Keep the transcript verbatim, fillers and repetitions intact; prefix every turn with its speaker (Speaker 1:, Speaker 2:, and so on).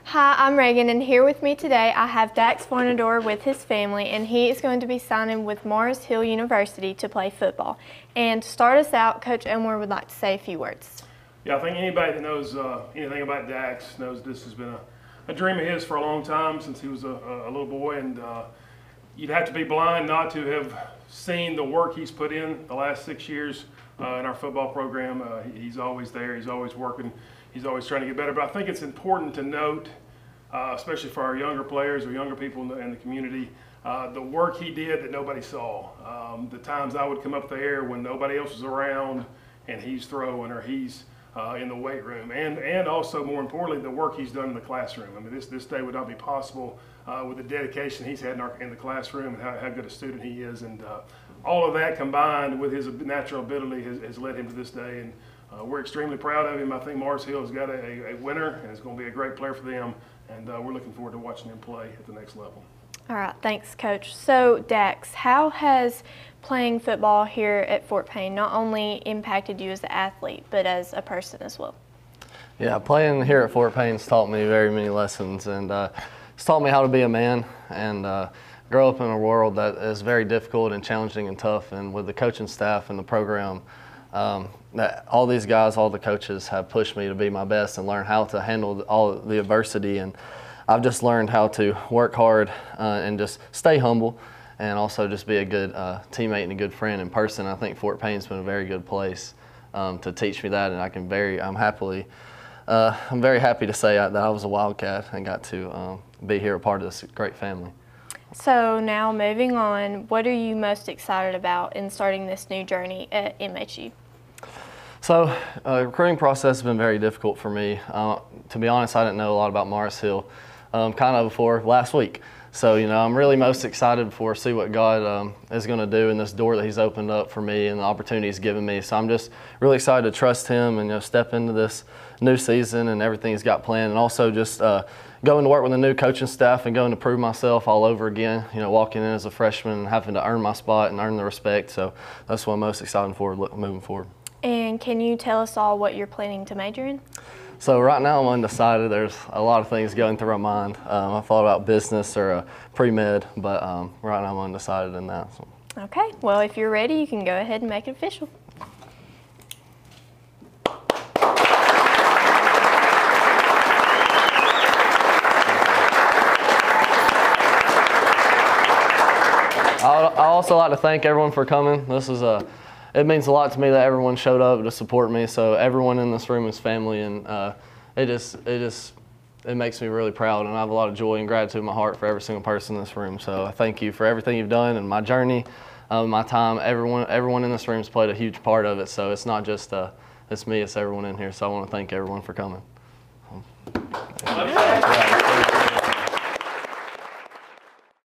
Speaker 1: Hi, I'm Reagan, and here with me today I have Dax Fornador with his family, and he is going to be signing with Mars Hill University to play football. And to start us out, Coach Elmore would like to say a few words.
Speaker 2: Yeah, I think anybody that knows uh, anything about Dax knows this has been a, a dream of his for a long time, since he was a, a little boy, and uh, you'd have to be blind not to have seen the work he's put in the last six years uh, in our football program. Uh, he, he's always there, he's always working, he's always trying to get better. But I think it's important to note, uh, especially for our younger players or younger people in the, in the community, uh, the work he did that nobody saw. Um, the times I would come up there when nobody else was around and he's throwing or he's Uh, in the weight room, and and also more importantly, the work he's done in the classroom. I mean, this this day would not be possible uh, with the dedication he's had in, our, in the classroom and how, how good a student he is, and uh, all of that combined with his natural ability has, has led him to this day, and uh, we're extremely proud of him. I think Mars Hill has got a, a winner, and it's going to be a great player for them, and uh, we're looking forward to watching him play at the next level.
Speaker 1: All right, thanks, Coach. So, Dax, how has playing football here at Fort Payne not only impacted you as an athlete, but as a person as well?
Speaker 3: Yeah, playing here at Fort Payne's taught me very many lessons, and uh, it's taught me how to be a man and uh, grow up in a world that is very difficult and challenging and tough. And with the coaching staff and the program, um, that all these guys, all the coaches have pushed me to be my best and learn how to handle all the adversity. And I've just learned how to work hard uh, and just stay humble, and also just be a good uh, teammate and a good friend in person. I think Fort Payne's been a very good place um, to teach me that, and I can very, I'm happily, uh, I'm very happy to say that I was a Wildcat and got to um, be here a part of this great family.
Speaker 1: So now moving on, what are you most excited about in starting this new journey at M H U?
Speaker 3: So uh, recruiting process has been very difficult for me. Uh, to be honest, I didn't know a lot about Mars Hill um, kind of before last week. So, you know, I'm really most excited for see what God um, is going to do in this door that he's opened up for me and the opportunity he's given me. So I'm just really excited to trust him and, you know, step into this new season and everything he's got planned, and also just uh, going to work with a new coaching staff and going to prove myself all over again, you know, walking in as a freshman and having to earn my spot and earn the respect. So that's what I'm most excited for moving forward.
Speaker 1: And can you tell us all what you're planning to major in?
Speaker 3: So right now I'm undecided. There's a lot of things going through my mind. Um, I thought about business or a pre-med, but um, right now I'm undecided in that. So.
Speaker 1: Okay, well, if you're ready, you can go ahead and make it official.
Speaker 3: I also like to thank everyone for coming. This is a It means a lot to me that everyone showed up to support me. So everyone in this room is family, and uh, it just it just it makes me really proud, and I have a lot of joy and gratitude in my heart for every single person in this room. So I thank you for everything you've done in my journey, um, my time. Everyone everyone in this room has played a huge part of it. So it's not just uh, it's me, it's everyone in here. So I want to thank everyone for coming.